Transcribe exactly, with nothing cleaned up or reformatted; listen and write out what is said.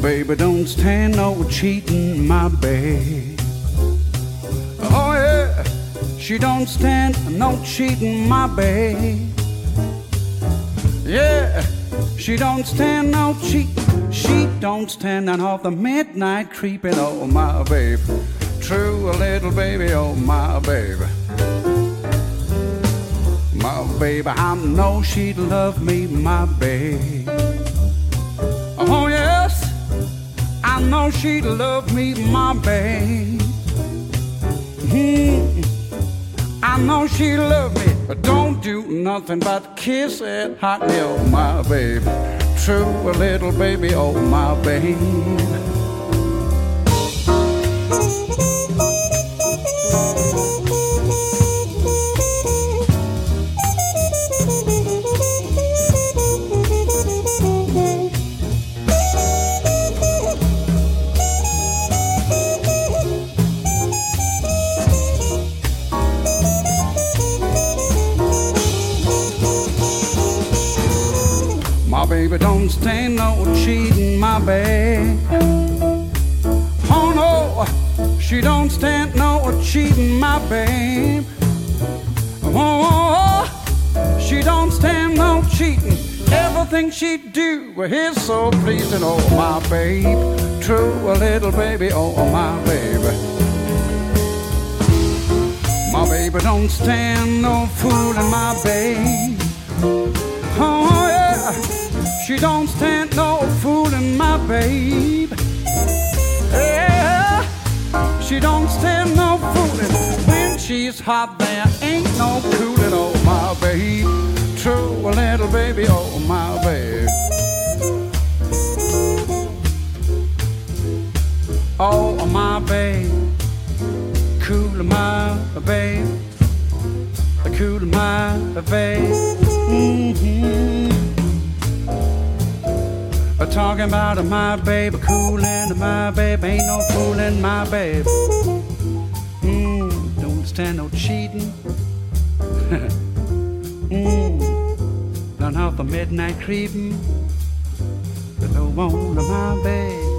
baby don't stand no cheating, my babe. Oh yeah, she don't stand no cheating, my babe. Yeah, she don't stand no cheating. She don't stand none of the midnight creeping, oh my babe. True, a little baby, oh my baby. My baby, I know she'd love me, my babe. Oh yes, I know she'd love me, my babe. Mm, I know she'd love me, but don't do nothing but kiss it hotly, oh my babe. True, a little baby, oh my babe. My baby don't stand no cheating, my babe. Oh no, she don't stand no cheating, my babe. Oh, she don't stand no cheating. Everything she do is so pleasing, oh my babe. True, a little baby, oh my baby. My baby don't stand no fooling, my babe. Oh yeah, she don't stand no fooling, my babe. Yeah, she don't stand no fooling. When she's hot, there ain't no cooling, oh my babe. True, a little baby, oh my babe. Oh my babe, cool my babe, cool my babe. Mm-hmm. Talking about my babe, coolin' my babe, ain't no fooling my babe. Mm, don't stand no cheating. mm, none of the midnight creeping, but no one of my babe.